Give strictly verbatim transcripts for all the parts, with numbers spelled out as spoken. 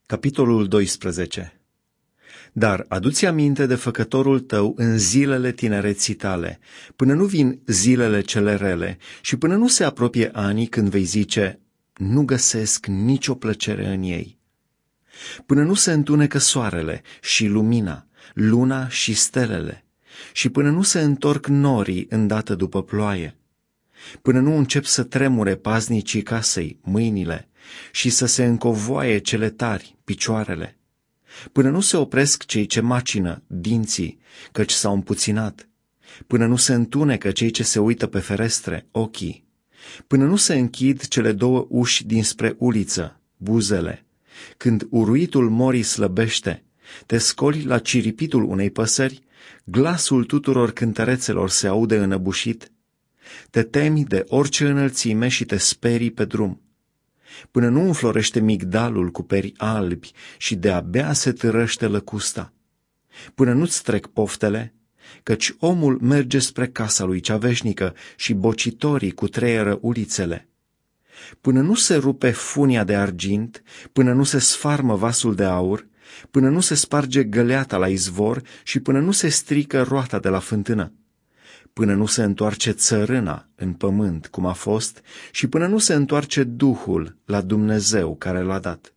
Capitolul doisprezece. Dar adu-ți aminte de făcătorul tău în zilele tinereții tale, până nu vin zilele cele rele și până nu se apropie anii când vei zice, nu găsesc nicio plăcere în ei. Până nu se întunecă soarele și lumina, luna și stelele, și până nu se întorc norii îndată după ploaie, până nu încep să tremure paznicii casei, mâinile, și să se încovoaie cele tari, picioarele, până nu se opresc cei ce macină, dinții, căci s-au împuținat, până nu se întunecă cei ce se uită pe ferestre, ochii, până nu se închid cele două uși dinspre uliță, buzele, când uruitul morii slăbește, te scoli la ciripitul unei păsări, glasul tuturor cântărețelor se aude înăbușit, te temi de orice înălțime și te sperii pe drum, până nu înflorește migdalul cu peri albi și de-abia se târăște lăcusta, până nu-ți trec poftele, căci omul merge spre casa lui cea veșnică și bocitorii cutreieră ulițele, până nu se rupe funia de argint, până nu se sfarmă vasul de aur, până nu se sparge găleata la izvor și până nu se strică roata de la fântână, până nu se întoarce țărâna în pământ, cum a fost, și până nu se întoarce Duhul la Dumnezeu care l-a dat.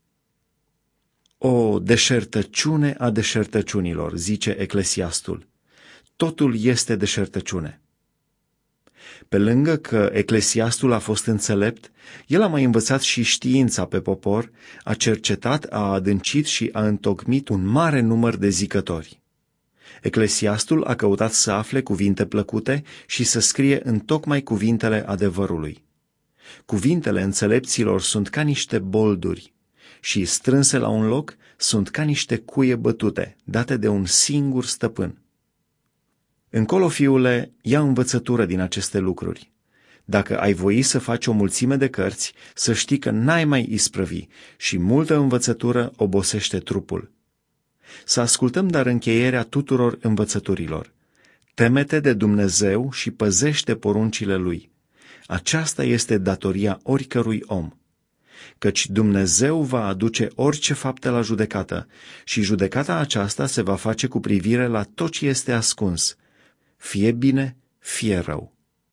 O deșertăciune a deșertăciunilor, zice Eclesiastul. Totul este deșertăciune. Pe lângă că Eclesiastul a fost înțelept, el a mai învățat și știința pe popor, a cercetat, a adâncit și a întocmit un mare număr de zicători. Eclesiastul a căutat să afle cuvinte plăcute și să scrie întocmai cuvintele adevărului. Cuvintele înțelepților sunt ca niște bolduri și, strânse la un loc, sunt ca niște cuie bătute, date de un singur stăpân. Încolo, fiule, ia învățătură din aceste lucruri. Dacă ai voi să faci o mulțime de cărți, să știi că n-ai mai isprăvi și multă învățătură obosește trupul. Să ascultăm dar încheierea tuturor învățăturilor. Teme-te de Dumnezeu și păzește poruncile Lui. Aceasta este datoria oricărui om. Căci Dumnezeu va aduce orice fapte la judecată și judecata aceasta se va face cu privire la tot ce este ascuns, fie bine, fie rău.